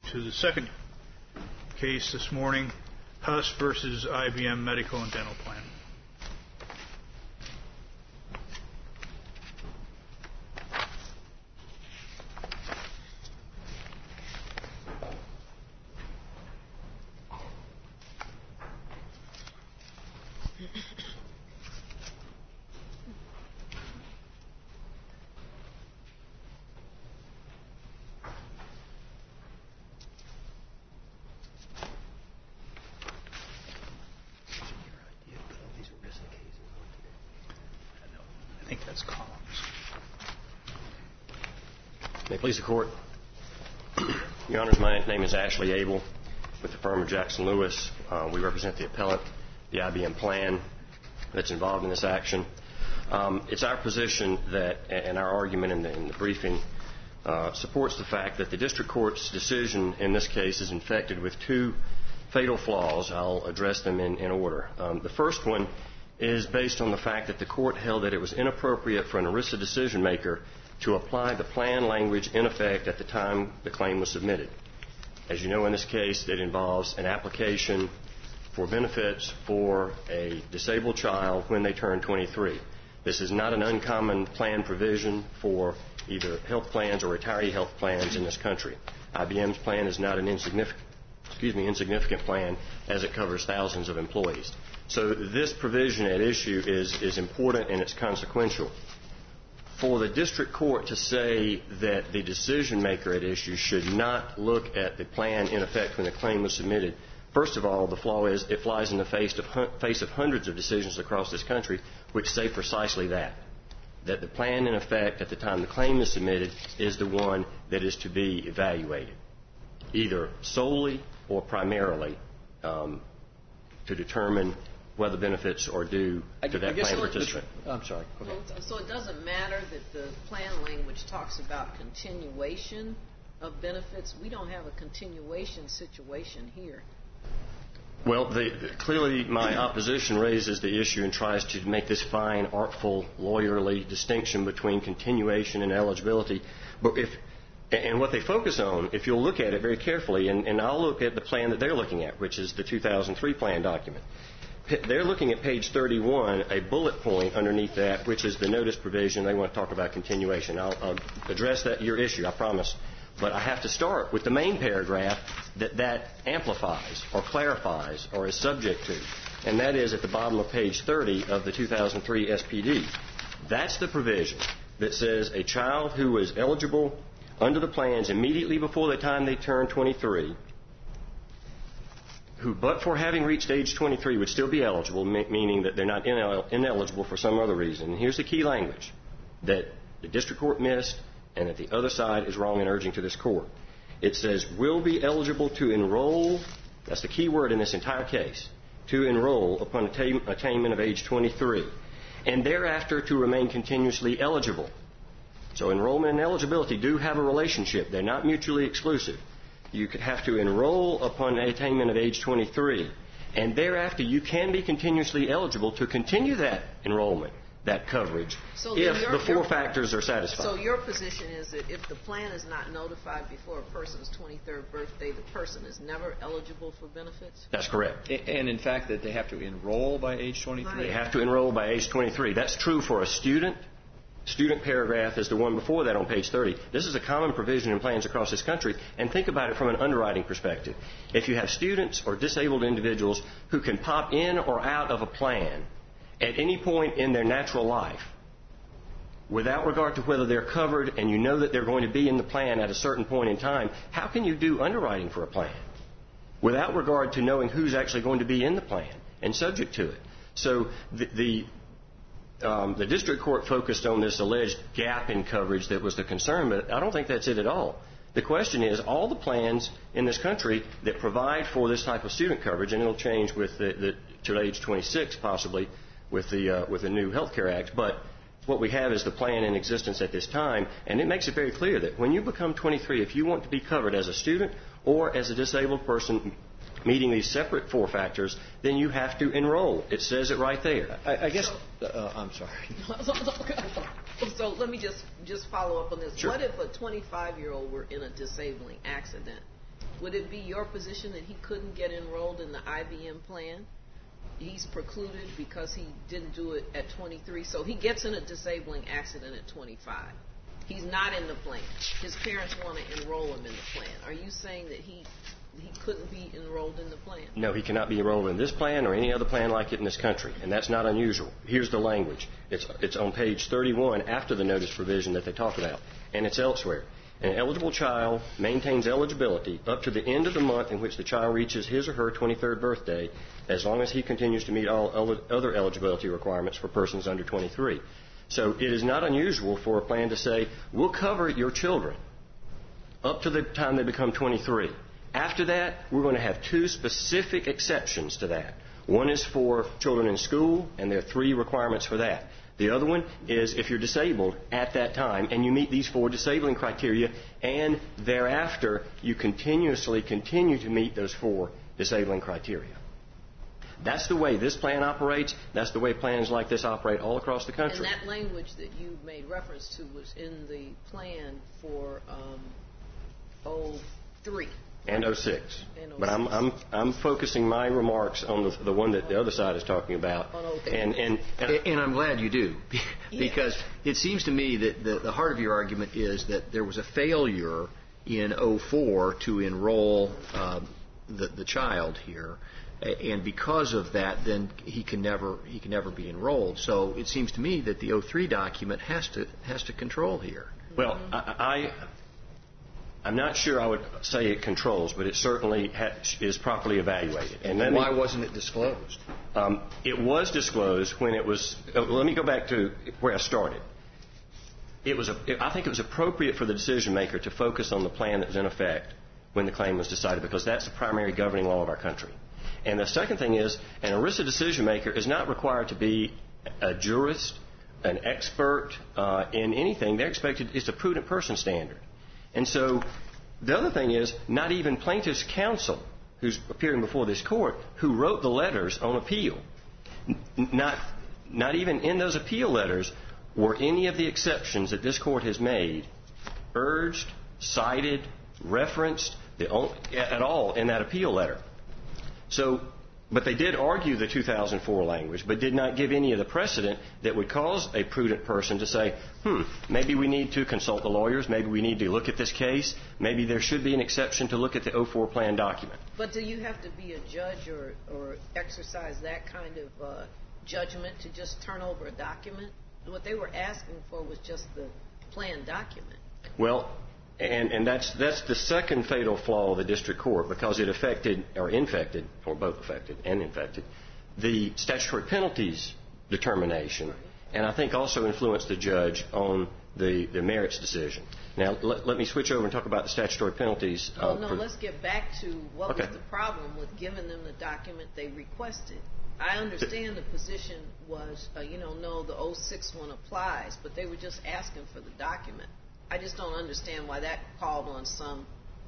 to the second case this morning, Huss versus IBM Medical and Dental Plan. I think that's columns. May it please the Court. Your Honors, my name is Ashley Abel with the firm of Jackson Lewis. We represent the appellant, the IBM plan that's involved in this action. It's our position that, and our argument in the briefing, supports the fact that the district court's decision in this case is infected with two fatal flaws. I'll address them in order. The first one is based on the fact that the court held that it was inappropriate for an ERISA decision maker to apply the plan language in effect at the time the claim was submitted. As you know, in this case, it involves an application for benefits for a disabled child when they turn 23. This is not an uncommon plan provision for either health plans or retiree health plans in this country. IBM's plan is not an insignificant plan, as it covers thousands of employees. So this provision at issue is important and it's consequential. For the district court to say that the decision maker at issue should not look at the plan in effect when the claim was submitted, first of all, the flaw is it flies in the face of hundreds of decisions across this country which say precisely that the plan in effect at the time the claim is submitted is the one that is to be evaluated, either solely or primarily to determine whether benefits are due to that plan participant. I'm sorry. Okay. So it doesn't matter that the plan language talks about continuation of benefits. We don't have a continuation situation here. Well, clearly my opposition raises the issue and tries to make this fine, artful, lawyerly distinction between continuation and eligibility. But and what they focus on, if you'll look at it very carefully, and I'll look at the plan that they're looking at, which is the 2003 plan document. They're looking at page 31, a bullet point underneath that, which is the notice provision. They want to talk about continuation. I'll address your issue, I promise. But I have to start with the main paragraph that amplifies or clarifies or is subject to, and that is at the bottom of page 30 of the 2003 SPD. That's the provision that says a child who is eligible under the plans immediately before the time they turn 23, who but for having reached age 23 would still be eligible, meaning that they're not ineligible for some other reason. And here's the key language that the district court missed and that the other side is wrong in urging to this court. It says, will be eligible to enroll, that's the key word in this entire case, to enroll upon attainment of age 23, and thereafter to remain continuously eligible. So enrollment and eligibility do have a relationship. They're not mutually exclusive. You could have to enroll upon attainment of age 23, and thereafter you can be continuously eligible to continue that enrollment, that coverage, if the four factors are satisfied. So your position is that if the plan is not notified before a person's 23rd birthday, the person is never eligible for benefits? That's correct. And in fact, that they have to enroll by age 23? They have to enroll by age 23. That's true for a student. Student paragraph is the one before that on page 30. This is a common provision in plans across this country. And think about it from an underwriting perspective. If you have students or disabled individuals who can pop in or out of a plan at any point in their natural life, without regard to whether they're covered and you know that they're going to be in the plan at a certain point in time, how can you do underwriting for a plan without regard to knowing who's actually going to be in the plan and subject to it? So the district court focused on this alleged gap in coverage that was the concern, but I don't think that's it at all. The question is, all the plans in this country that provide for this type of student coverage, and it'll change with to age 26 possibly with the new Health Care Act, but what we have is the plan in existence at this time, and it makes it very clear that when you become 23, if you want to be covered as a student or as a disabled person meeting these separate four factors, then you have to enroll. It says it right there. I guess, I'm sorry. So let me just follow up on this. Sure. What if a 25-year-old were in a disabling accident Would it be your position that he couldn't get enrolled in the IBM plan? He's precluded because he didn't do it at 23. So he gets in a disabling accident at 25. He's not in the plan. His parents want to enroll him in the plan. Are you saying that he couldn't be enrolled in the plan? No, he cannot be enrolled in this plan or any other plan like it in this country, and that's not unusual. Here's the language. It's on page 31 after the notice provision that they talk about, and it's elsewhere. An eligible child maintains eligibility up to the end of the month in which the child reaches his or her 23rd birthday, as long as he continues to meet all other eligibility requirements for persons under 23. So it is not unusual for a plan to say, we'll cover your children up to the time they become 23. After that, we're going to have two specific exceptions to that. One is for children in school, and there are 3 requirements for that. The other one is if you're disabled at that time and you meet these 4 disabling criteria, and thereafter you continue to meet those 4 disabling criteria. That's the way this plan operates. That's the way plans like this operate all across the country. And that language that you made reference to was in the plan for 03. And 06. But I'm focusing my remarks on the one that the other side is talking about. And I'm glad you do, because it seems to me that the heart of your argument is that there was a failure in 04 to enroll the child here, and because of that, then he can never be enrolled. So it seems to me that the 03 document has to control here. Well, I'm not sure I would say it controls, but it certainly is properly evaluated. And why wasn't it disclosed? It was disclosed when it was. Let me go back to where I started. I think it was appropriate for the decision maker to focus on the plan that was in effect when the claim was decided, because that's the primary governing law of our country. And the second thing is, an ERISA decision maker is not required to be a jurist, an expert in anything. They're expected. It's a prudent person standard. And so the other thing is, not even plaintiff's counsel, who's appearing before this court, who wrote the letters on appeal, not even in those appeal letters were any of the exceptions that this court has made urged, cited, referenced at all in that appeal letter. So, but they did argue the 2004 language, but did not give any of the precedent that would cause a prudent person to say, maybe we need to consult the lawyers, maybe we need to look at this case, maybe there should be an exception to look at the 04 plan document. But do you have to be a judge or exercise that kind of judgment to just turn over a document? What they were asking for was just the plan document. Well, and that's the second fatal flaw of the district court, because it affected, or infected, or both affected and infected, the statutory penalties determination, and I think also influenced the judge on the merits decision. Now, let me switch over and talk about the statutory penalties. Let's get back to what was the problem with giving them the document they requested. I understand the position was, no, the 06 one applies, but they were just asking for the document. I just don't understand why that called on some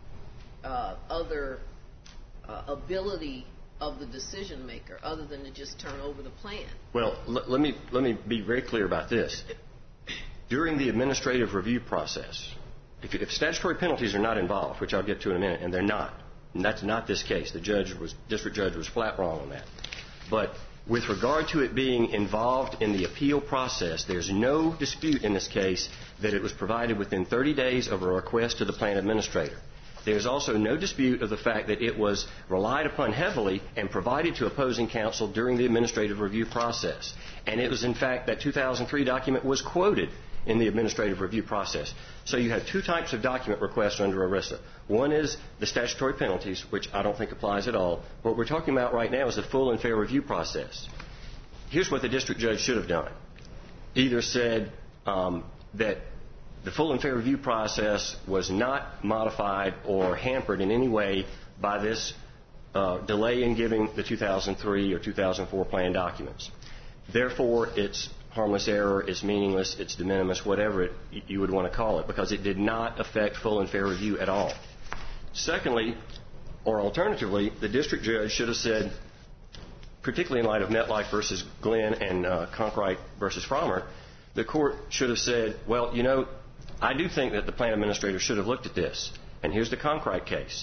other ability of the decision maker other than to just turn over the plan. Well, let me be very clear about this. During the administrative review process, if statutory penalties are not involved, which I'll get to in a minute, and they're not, and that's not this case. The district judge was flat wrong on that. But with regard to it being involved in the appeal process, there's no dispute in this case that it was provided within 30 days of a request to the plan administrator. There's also no dispute of the fact that it was relied upon heavily and provided to opposing counsel during the administrative review process. And it was, in fact, that 2003 document was quoted in the administrative review process. So you have 2 types of document requests under ERISA. One is the statutory penalties, which I don't think applies at all. What we're talking about right now is the full and fair review process. Here's what the district judge should have done. Either said that the full and fair review process was not modified or hampered in any way by this delay in giving the 2003 or 2004 plan documents. Therefore, it's harmless error, it's meaningless, it's de minimis, whatever you would want to call it, because it did not affect full and fair review at all. Secondly, or alternatively, the district judge should have said, particularly in light of MetLife versus Glenn and Conkright versus Frommer, the court should have said, well, I do think that the plan administrator should have looked at this. And here's the Conkright case.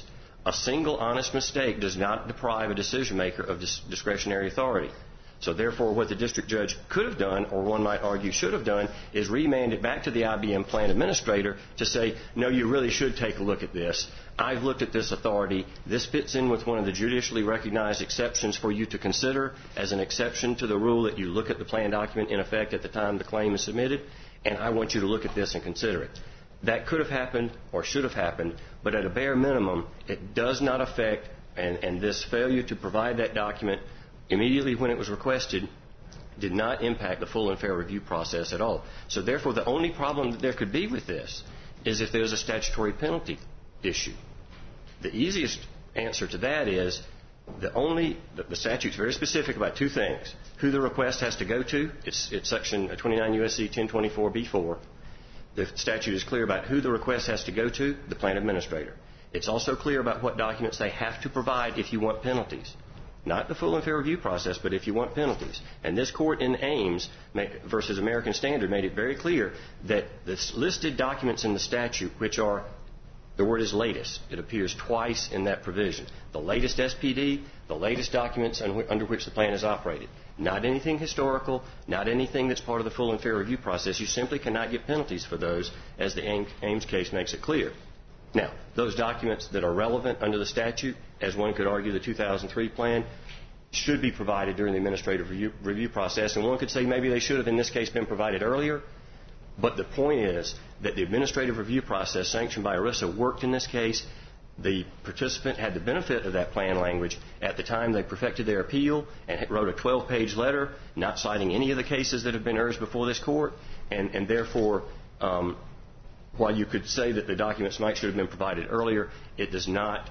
A single honest mistake does not deprive a decision maker of discretionary authority. So therefore, what the district judge could have done, or one might argue should have done, is remand it back to the IBM plan administrator to say, no, you really should take a look at this. I've looked at this authority. This fits in with one of the judicially recognized exceptions for you to consider as an exception to the rule that you look at the plan document in effect at the time the claim is submitted, and I want you to look at this and consider it. That could have happened or should have happened, but at a bare minimum, it does not affect, and this failure to provide that document immediately when it was requested did not impact the full and fair review process at all. So therefore, the only problem that there could be with this is if there's a statutory penalty issue. The easiest answer to that is the statute's very specific about two things. Who the request has to go to, it's section 29 U.S.C. 1024b4. The statute is clear about who the request has to go to, the plan administrator. It's also clear about what documents they have to provide if you want penalties. Not the full and fair review process, but if you want penalties. And this court in Ames versus American Standard made it very clear that the listed documents in the statute, which are, the word is latest. It appears twice in that provision. The latest SPD, the latest documents under which the plan is operated. Not anything historical, not anything that's part of the full and fair review process. You simply cannot get penalties for those, as the Ames case makes it clear. Now, those documents that are relevant under the statute, as one could argue the 2003 plan, should be provided during the administrative review process. And one could say maybe they should have in this case been provided earlier. But the point is that the administrative review process sanctioned by ERISA worked in this case. The participant had the benefit of that plan language at the time they perfected their appeal and wrote a 12-page letter not citing any of the cases that have been urged before this court. And therefore, while you could say that the documents should have been provided earlier, it does not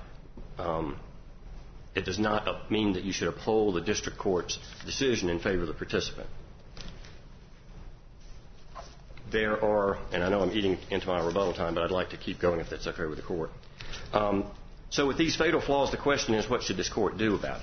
mean that you should uphold the district court's decision in favor of the participant. There are, and I know I'm eating into my rebuttal time, but I'd like to keep going if that's okay with the court. So with these fatal flaws, the question is, what should this court do about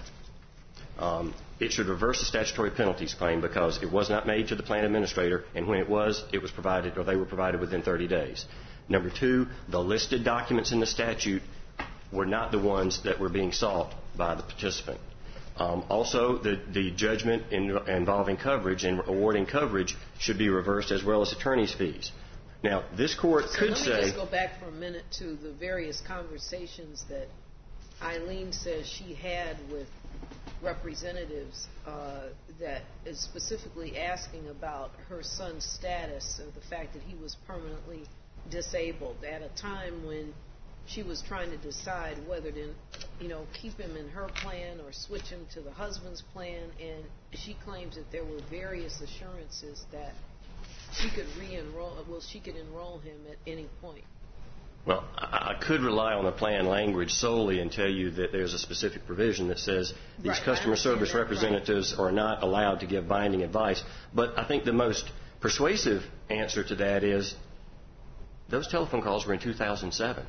it? It should reverse the statutory penalties claim because it was not made to the plan administrator, and when it was provided, or they were provided within 30 days. Number two, the listed documents in the statute were not the ones that were being sought by the participant. Also, the judgment involving coverage and awarding coverage should be reversed, as well as attorney's fees. Now, this court could say... Let me just go back for a minute to the various conversations that Eileen says she had with representatives that is specifically asking about her son's status or the fact that he was permanently disabled at a time when she was trying to decide whether to, keep him in her plan or switch him to the husband's plan, and she claims that there were various assurances that she could she could enroll him at any point. Well, I could rely on the plan language solely and tell you that there's a specific provision that says these customer service representatives are not allowed to give binding advice. But I think the most persuasive answer to that is those telephone calls were in 2007.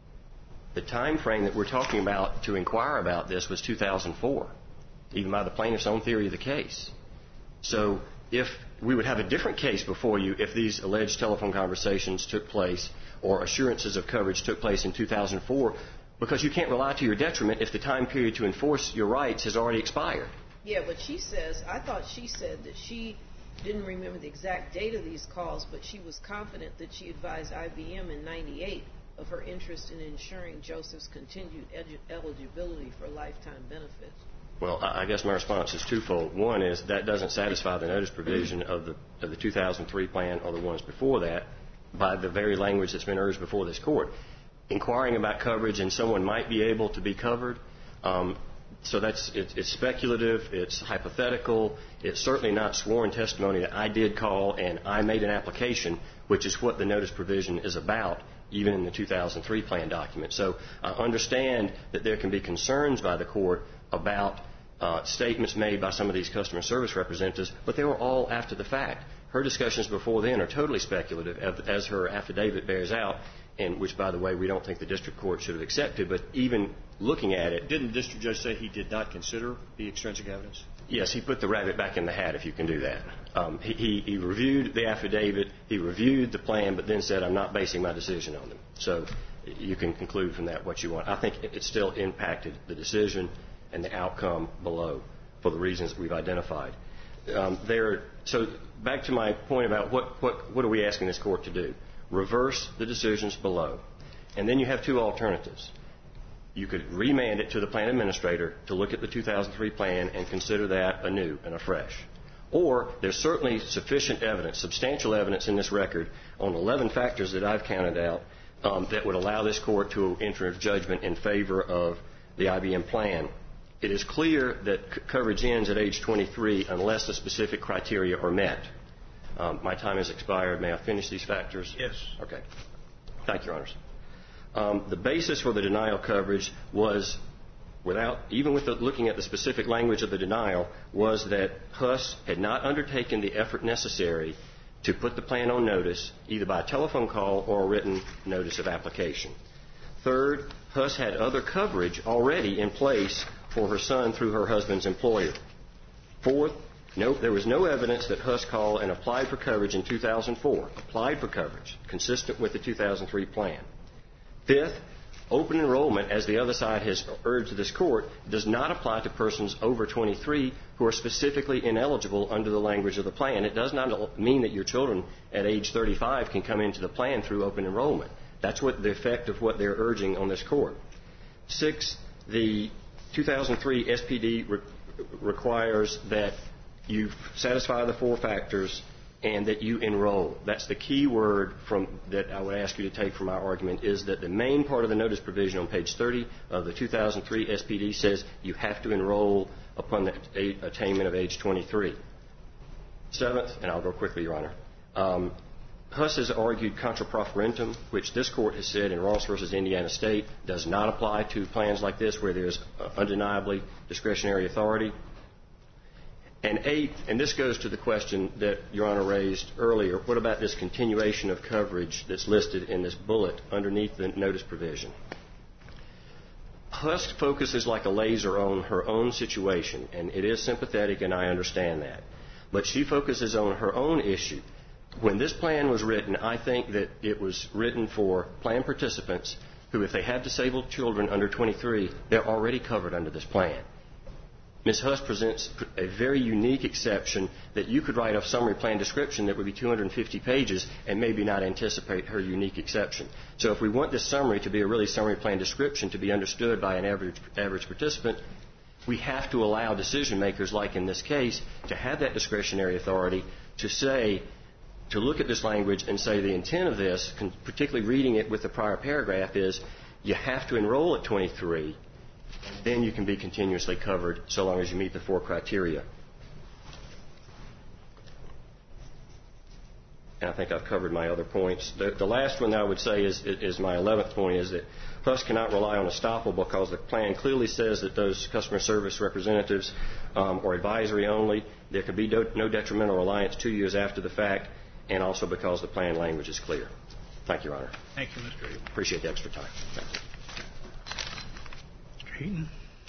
The time frame that we're talking about to inquire about this was 2004, even by the plaintiff's own theory of the case. So if we would have a different case before you if these alleged telephone conversations took place or assurances of coverage took place in 2004, because you can't rely to your detriment if the time period to enforce your rights has already expired. Yeah, but I thought she said that she didn't remember the exact date of these calls, but she was confident that she advised IBM in 98 of her interest in ensuring Joseph's continued eligibility for lifetime benefits. Well, I guess my response is twofold. One is that doesn't satisfy the notice provision of the 2003 plan or the ones before that by the very language that's been urged before this court. Inquiring about coverage and someone might be able to be covered, so it's speculative, it's hypothetical, it's certainly not sworn testimony that I did call and I made an application, which is what the notice provision is about, even in the 2003 plan document. So I understand that there can be concerns by the court about statements made by some of these customer service representatives, but they were all after the fact. Her discussions before then are totally speculative, as her affidavit bears out, and which, by the way, we don't think the district court should have accepted, but even looking at it... Didn't the district judge say he did not consider the extrinsic evidence? Yes, he put the rabbit back in the hat, if you can do that. He reviewed the affidavit, he reviewed the plan, but then said, I'm not basing my decision on them. So you can conclude from that what you want. I think it still impacted the decision and the outcome below for the reasons that we've identified. So back to my point about what are we asking this court to do? Reverse the decisions below. And then you have two alternatives. You could remand it to the plan administrator to look at the 2003 plan and consider that anew and afresh. Or there's certainly sufficient evidence, substantial evidence in this record on 11 factors that I've counted out that would allow this court to enter a judgment in favor of the IBM plan. It is clear that coverage ends at age 23 unless the specific criteria are met. My time has expired. May I finish these factors? Yes. Okay. Thank you, Your Honors. The basis for the denial coverage was, even with looking at the specific language of the denial, was that Huss had not undertaken the effort necessary to put the plan on notice, either by a telephone call or a written notice of application. Third, Huss had other coverage already in place for her son through her husband's employer. Fourth, there was no evidence that Huss called and applied for coverage in 2004, applied for coverage, consistent with the 2003 plan. Fifth, open enrollment, as the other side has urged this court, does not apply to persons over 23 who are specifically ineligible under the language of the plan. It does not mean that your children at age 35 can come into the plan through open enrollment. That's what the effect of what they're urging on this court. Six, the 2003 SPD requires that you satisfy the four factors and that you enroll. That's the key word that I would ask you to take from our argument, is that the main part of the notice provision on page 30 of the 2003 SPD says you have to enroll upon the attainment of age 23. Seventh, and I'll go quickly, Your Honor, Huss has argued contra profferentum, which this court has said in Ross v. Indiana State does not apply to plans like this where there's undeniably discretionary authority. And eighth, and this goes to the question that Your Honor raised earlier, what about this continuation of coverage that's listed in this bullet underneath the notice provision? Huss focuses like a laser on her own situation, and it is sympathetic, and I understand that. But she focuses on her own issue. When this plan was written, I think that it was written for plan participants who, if they have disabled children under 23, they're already covered under this plan. Ms. Huss presents a very unique exception that you could write a summary plan description that would be 250 pages and maybe not anticipate her unique exception. So if we want this summary to be a really summary plan description to be understood by an average participant, we have to allow decision makers, like in this case, to have that discretionary authority to look at this language and say the intent of this, particularly reading it with the prior paragraph, is you have to enroll at 23, and then you can be continuously covered so long as you meet the four criteria. And I think I've covered my other points. The last one I would say is my 11th point, is that Huss cannot rely on estoppel because the plan clearly says that those customer service representatives are advisory only. There could be no detrimental reliance 2 years after the fact, and also because the plan language is clear. Thank you, Your Honor. Thank you, Mr. Abel. Appreciate the extra time. Thank you. Mr. Heaton.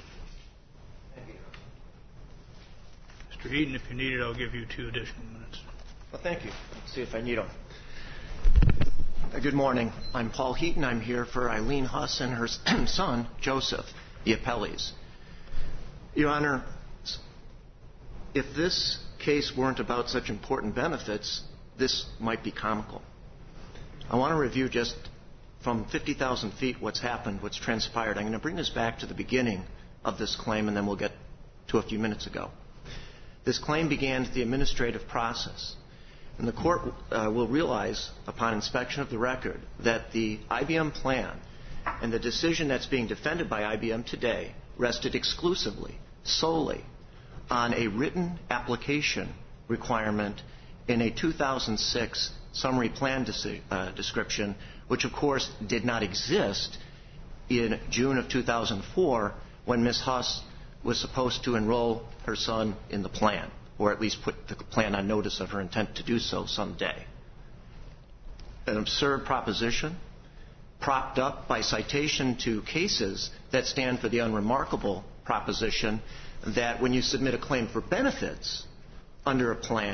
Mr. Heaton, if you need it, I'll give you 2 additional minutes. Well, thank you. Let's see if I need them. Good morning. I'm Paul Heaton. I'm here for Eileen Huss and her son, Joseph, the appellees. Your Honor, if this case weren't about such important benefits, this might be comical. I want to review just from 50,000 feet what's happened, what's transpired. I'm going to bring this back to the beginning of this claim, and then we'll get to a few minutes ago. This claim began the administrative process. And the court will realize, upon inspection of the record, that the IBM plan and the decision that's being defended by IBM today rested exclusively, solely, on a written application requirement in a 2006 summary plan description, which, of course, did not exist in June of 2004 when Ms. Huss was supposed to enroll her son in the plan, or at least put the plan on notice of her intent to do so someday. An absurd proposition, propped up by citation to cases that stand for the unremarkable proposition that when you submit a claim for benefits under a plan,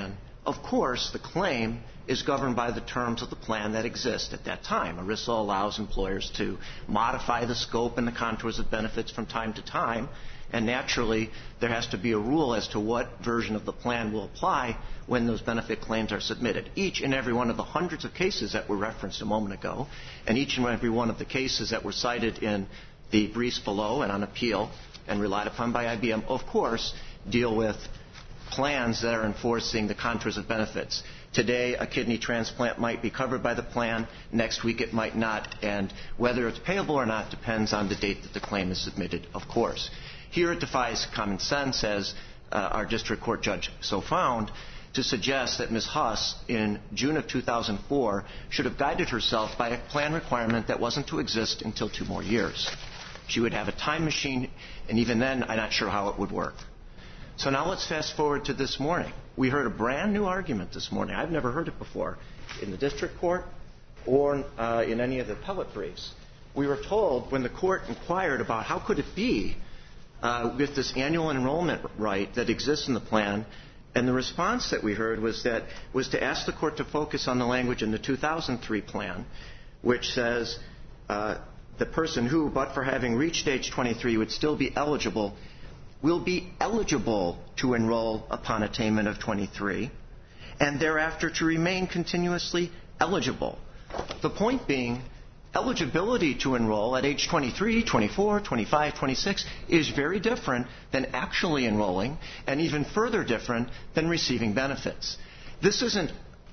Of course, the claim is governed by the terms of the plan that exist at that time. ERISA allows employers to modify the scope and the contours of benefits from time to time, and naturally there has to be a rule as to what version of the plan will apply when those benefit claims are submitted. Each and every one of the hundreds of cases that were referenced a moment ago, and each and every one of the cases that were cited in the briefs below and on appeal and relied upon by IBM, of course, deal with plans that are enforcing the contours of benefits. Today, a kidney transplant might be covered by the plan. Next week, it might not. And whether it's payable or not depends on the date that the claim is submitted, of course. Here, it defies common sense, as our district court judge so found, to suggest that Ms. Huss, in June of 2004, should have guided herself by a plan requirement that wasn't to exist until 2 more years. She would have a time machine, and even then, I'm not sure how it would work. So now let's fast forward to this morning. We heard a brand new argument this morning. I've never heard it before in the district court or in any of the appellate briefs. We were told when the court inquired about how could it be with this annual enrollment right that exists in the plan, and the response that we heard was to ask the court to focus on the language in the 2003 plan, which says the person who, but for having reached age 23, would still be eligible, will be eligible to enroll upon attainment of 23, and thereafter to remain continuously eligible. The point being, eligibility to enroll at age 23, 24, 25, 26 is very different than actually enrolling, and even further different than receiving benefits. This isn't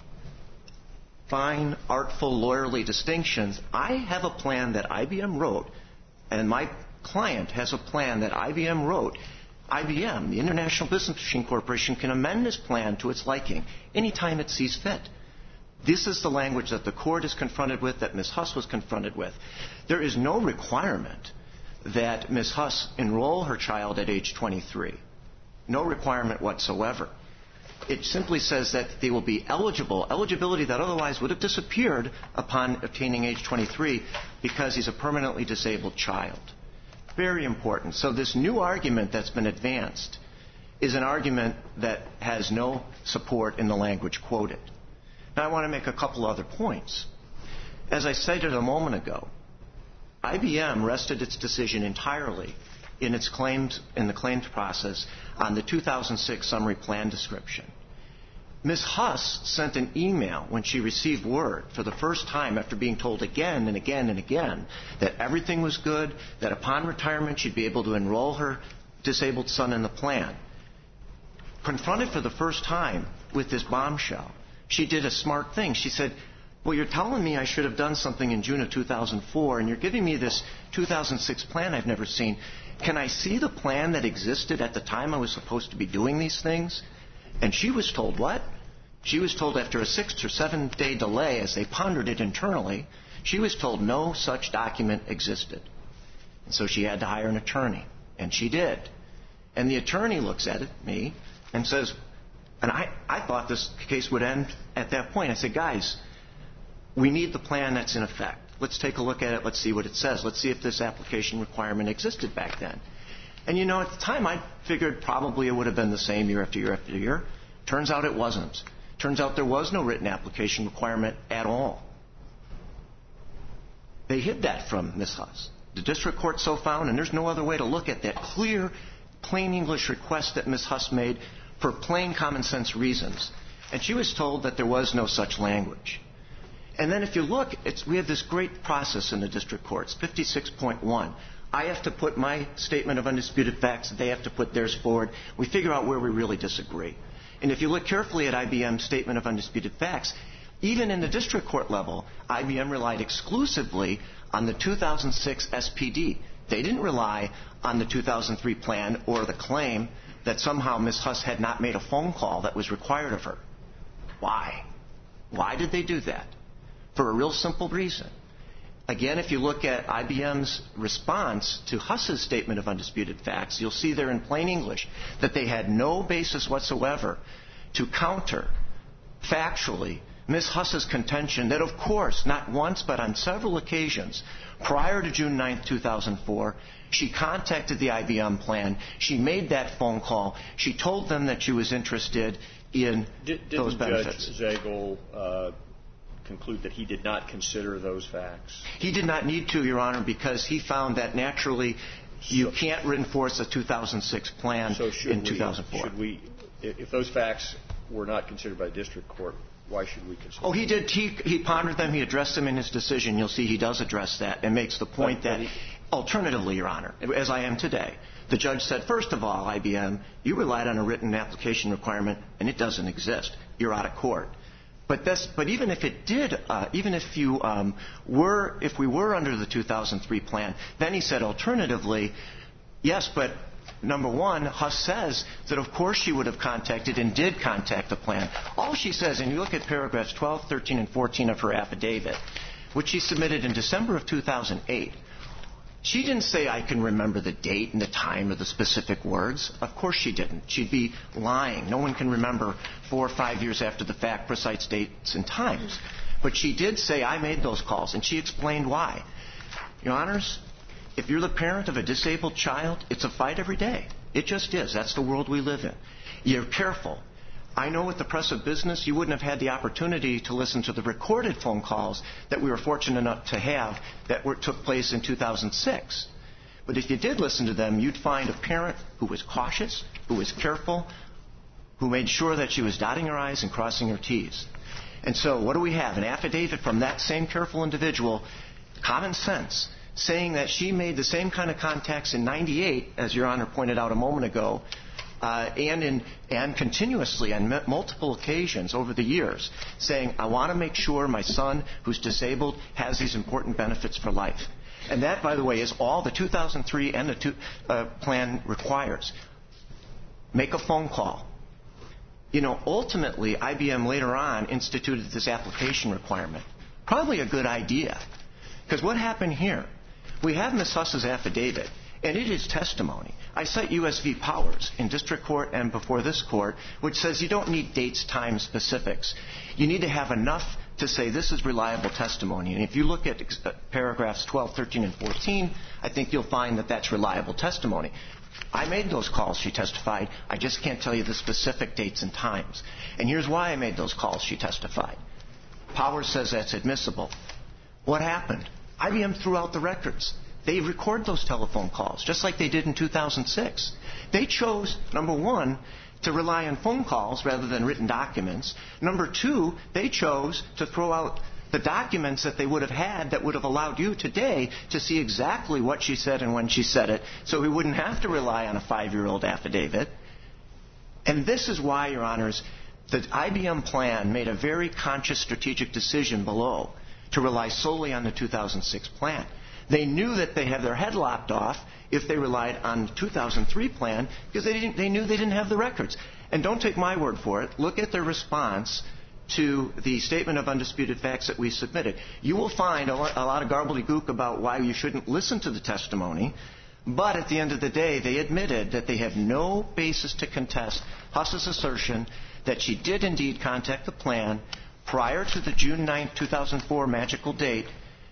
fine, artful, lawyerly distinctions. I have a plan that IBM wrote, and my client has a plan that IBM wrote. IBM, the International Business Machine Corporation, can amend this plan to its liking anytime it sees fit. This is the language that the court is confronted with, that Ms. Huss was confronted with. There is no requirement that Ms. Huss enroll her child at age 23. No requirement whatsoever. It simply says that they will be eligible, eligibility that otherwise would have disappeared upon attaining age 23 because he's a permanently disabled child. Very important. So this new argument that's been advanced is an argument that has no support in the language quoted. Now, I want to make a couple other points. As I cited a moment ago, IBM rested its decision entirely in the claims process on the 2006 summary plan description. Ms. Huss sent an email when she received word for the first time after being told again and again and again that everything was good, that upon retirement she'd be able to enroll her disabled son in the plan. Confronted for the first time with this bombshell, she did a smart thing. She said, well, you're telling me I should have done something in June of 2004, and you're giving me this 2006 plan I've never seen. Can I see the plan that existed at the time I was supposed to be doing these things? And she was told what? She was told after a 6 or 7 day delay, as they pondered it internally, she was told no such document existed. And so she had to hire an attorney. And she did. And the attorney looks at me and says, and I thought this case would end at that point. I said, guys, we need the plan that's in effect. Let's take a look at it. Let's see what it says. Let's see if this application requirement existed back then. And, you know, at the time I figured probably it would have been the same year after year after year. Turns out it wasn't. Turns out there was no written application requirement at all. They hid that from Ms. Huss. The district court so found, and there's no other way to look at that clear, plain English request that Ms. Huss made for plain common sense reasons. And she was told that there was no such language. And then if you look, we have this great process in the district courts, 56.1. I have to put my statement of undisputed facts. They have to put theirs forward. We figure out where we really disagree. And if you look carefully at IBM's statement of undisputed facts, even in the district court level, IBM relied exclusively on the 2006 SPD. They didn't rely on the 2003 plan or the claim that somehow Ms. Huss had not made a phone call that was required of her. Why? Why did they do that? For a real simple reason. Again, if you look at IBM's response to Huss's statement of undisputed facts, you'll see there in plain English that they had no basis whatsoever to counter factually Ms. Huss's contention that, of course, not once but on several occasions prior to June 9, 2004, she contacted the IBM plan. She made that phone call. She told them that she was interested in those benefits. Didn't Judge Zagel conclude that he did not consider those facts? He did not need to, Your Honor, because he found that naturally you can't enforce a 2006 plan in 2004. Should we, if those facts were not considered by the district court, why should we consider them? Oh, he did. He pondered them. He addressed them in his decision. You'll see he does address that and makes the point that, alternatively, Your Honor, as I am today, the judge said, first of all, IBM, you relied on a written application requirement, and it doesn't exist. You're out of court. But even if it did, even if you if we were under the 2003 plan, then he said, alternatively, yes, but number one, Huss says that of course she would have contacted and did contact the plan. All she says, and you look at paragraphs 12, 13, and 14 of her affidavit, which she submitted in December of 2008, she didn't say, I can remember the date and the time or the specific words. Of course she didn't. She'd be lying. No one can remember 4 or 5 years after the fact precise dates and times. But she did say, I made those calls, and she explained why. Your Honors, if you're the parent of a disabled child, it's a fight every day. It just is. That's the world we live in. You're careful. I know with the press of business, you wouldn't have had the opportunity to listen to the recorded phone calls that we were fortunate enough to have that took place in 2006. But if you did listen to them, you'd find a parent who was cautious, who was careful, who made sure that she was dotting her I's and crossing her T's. And so what do we have? An affidavit from that same careful individual, common sense, saying that she made the same kind of contacts in 98, as Your Honor pointed out a moment ago, and continuously on multiple occasions over the years, saying, I want to make sure my son who's disabled has these important benefits for life. And that, by the way, is all the 2003 and the plan requires. Make a phone call. You know, ultimately, IBM later on instituted this application requirement. Probably a good idea. Because what happened here? We have Ms. Huss's affidavit, and it is testimony. I cite U.S. v. Powers in district court and before this court, which says you don't need dates, time, specifics. You need to have enough to say this is reliable testimony. And if you look at paragraphs 12, 13, and 14, I think you'll find that that's reliable testimony. I made those calls, she testified. I just can't tell you the specific dates and times. And here's why I made those calls, she testified. Powers says that's admissible. What happened? IBM threw out the records. They record those telephone calls, just like they did in 2006. They chose, number one, to rely on phone calls rather than written documents. Number two, they chose to throw out the documents that they would have had that would have allowed you today to see exactly what she said and when she said it, so we wouldn't have to rely on a 5-year-old affidavit. And this is why, Your Honors, the IBM plan made a very conscious strategic decision below to rely solely on the 2006 plan. They knew that they had their head lopped off if they relied on the 2003 plan because they knew they didn't have the records. And don't take my word for it. Look at their response to the statement of undisputed facts that we submitted. You will find a lot of gobbledygook about why you shouldn't listen to the testimony, but at the end of the day, they admitted that they have no basis to contest Huss's assertion that she did indeed contact the plan prior to the June 9, 2004 magical date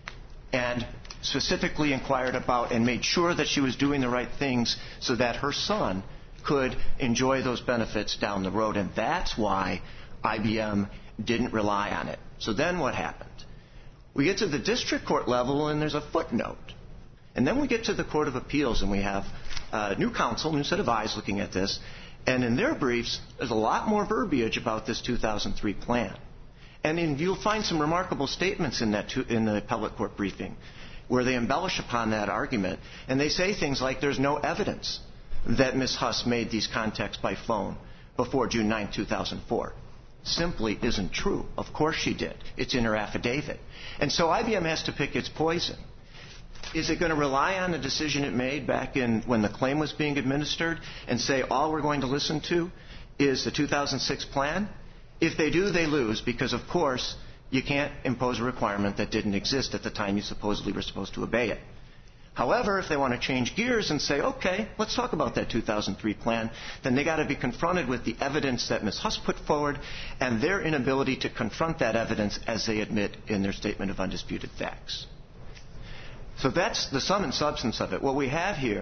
and specifically inquired about and made sure that she was doing the right things so that her son could enjoy those benefits down the road. And that's why IBM didn't rely on it. So then what happened? We get to the district court level and there's a footnote. And then we get to the Court of Appeals and we have new counsel, new set of eyes looking at this. And in their briefs, there's a lot more verbiage about this 2003 plan. And you'll find some remarkable statements in the appellate court briefing where they embellish upon that argument. And they say things like there's no evidence that Ms. Huss made these contacts by phone before June 9, 2004. Simply isn't true. Of course she did. It's in her affidavit. And so IBM has to pick its poison. Is it going to rely on the decision it made back in when the claim was being administered and say all we're going to listen to is the 2006 plan? If they do, they lose because, of course, you can't impose a requirement that didn't exist at the time you supposedly were supposed to obey it. However, if they want to change gears and say, okay, let's talk about that 2003 plan, then they got to be confronted with the evidence that Ms. Huss put forward and their inability to confront that evidence as they admit in their statement of undisputed facts. So that's the sum and substance of it. What we have here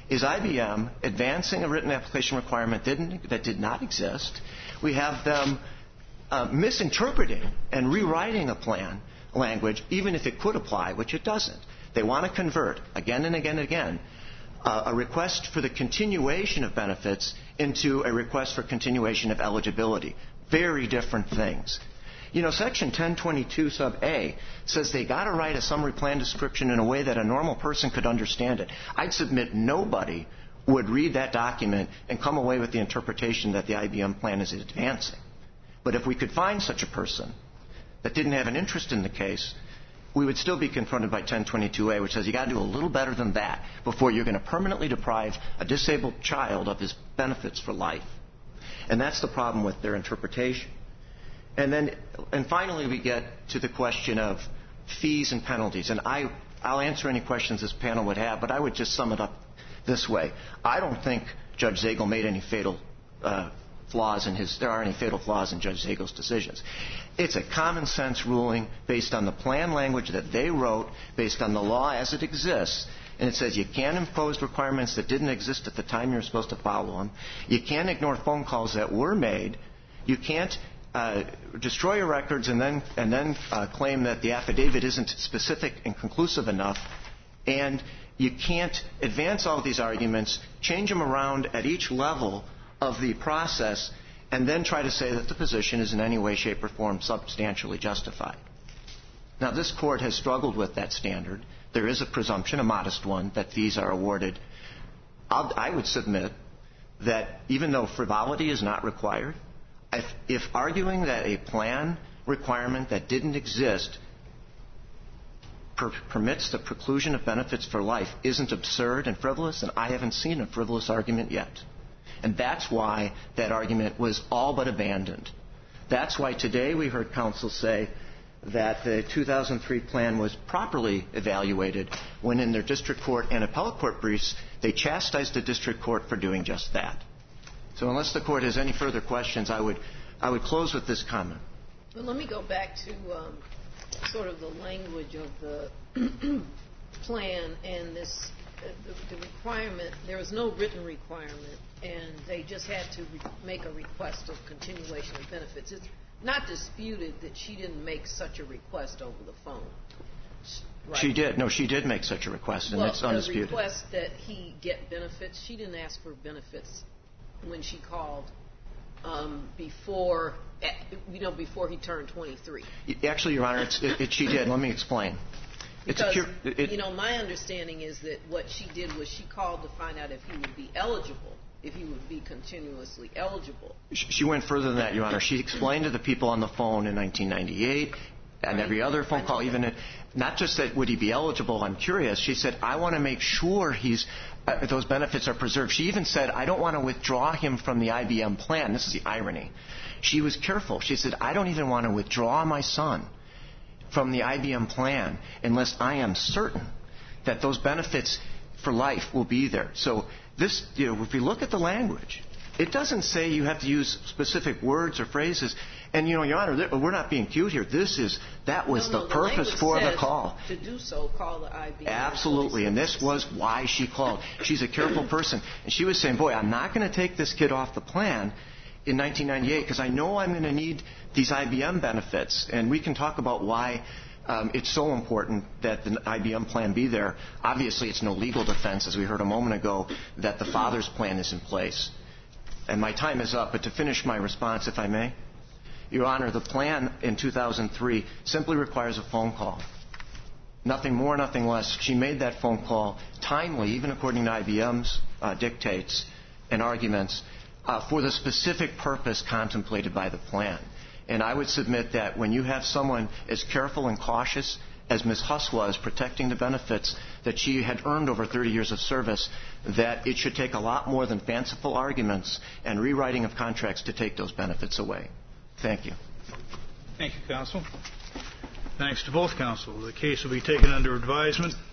is IBM advancing a written application requirement that did not exist. We have them misinterpreting and rewriting a plan language, even if it could apply, which it doesn't. They want to convert again and again and again a request for the continuation of benefits into a request for continuation of eligibility. Very different things. You know, Section 1022 sub A says they got to write a summary plan description in a way that a normal person could understand it. I'd submit nobody would read that document and come away with the interpretation that the IBM plan is advancing. But if we could find such a person that didn't have an interest in the case, we would still be confronted by 1022A, which says you got to do a little better than that before you're going to permanently deprive a disabled child of his benefits for life. And that's the problem with their interpretation. And finally, we get to the question of fees and penalties. And I'll answer any questions this panel would have, but I would just sum it up this way. I don't think Judge Zagel made any fatal flaws in there are any fatal flaws in Judge Zagel's decisions. It's a common sense ruling based on the plan language that they wrote, based on the law as it exists. And it says you can't impose requirements that didn't exist at the time you're supposed to follow them. You can't ignore phone calls that were made. You can't destroy your records and then claim that the affidavit isn't specific and conclusive enough. And you can't advance all these arguments, change them around at each level of the process, and then try to say that the position is in any way, shape, or form substantially justified. Now, this Court has struggled with that standard. There is a presumption, a modest one, that fees are awarded. I would submit that even though frivolity is not required, if arguing that a plan requirement that didn't exist permits the preclusion of benefits for life isn't absurd and frivolous, then I haven't seen a frivolous argument yet. And that's why that argument was all but abandoned. That's why today we heard counsel say that the 2003 plan was properly evaluated when in their district court and appellate court briefs they chastised the district court for doing just that. So unless the Court has any further questions, I would close with this comment. Well, let me go back to sort of the language of the plan and this the requirement. There was no written requirement, and they just had to make a request of continuation of benefits. It's not disputed that she didn't make such a request over the phone. Right. She did. No, she did make such a request, and it's undisputed. The request that he get benefits, she didn't ask for benefits when she called before he turned 23. Actually, Your Honor, she did. Let me explain. Because, my understanding is that what she did was she called to find out if he would be eligible, if he would be continuously eligible. She went further than that, Your Honor. She explained to the people on the phone in 1998 and every other phone call, not just that would he be eligible, I'm curious. She said, I want to make sure those benefits are preserved. She even said, I don't want to withdraw him from the IBM plan. This is the irony. She was careful. She said, I don't even want to withdraw my son from the IBM plan unless I am certain that those benefits for life will be there. So this, if we look at the language, it doesn't say you have to use specific words or phrases. And, Your Honor, we're not being cute here. That was the purpose for the call. To do so, call the IBM. Absolutely, and this was why she called. She's a careful person. And she was saying, boy, I'm not going to take this kid off the plan in 1998 because I know I'm going to need these IBM benefits. And we can talk about why it's so important that the IBM plan be there. Obviously, it's no legal defense, as we heard a moment ago, that the father's plan is in place. And my time is up, but to finish my response, if I may. Your Honor, the plan in 2003 simply requires a phone call. Nothing more, nothing less. She made that phone call timely, even according to IBM's dictates and arguments, for the specific purpose contemplated by the plan. And I would submit that when you have someone as careful and cautious as Ms. Huss was protecting the benefits that she had earned over 30 years of service, that it should take a lot more than fanciful arguments and rewriting of contracts to take those benefits away. Thank you. Thank you, counsel. Thanks to both counsel. The case will be taken under advisement.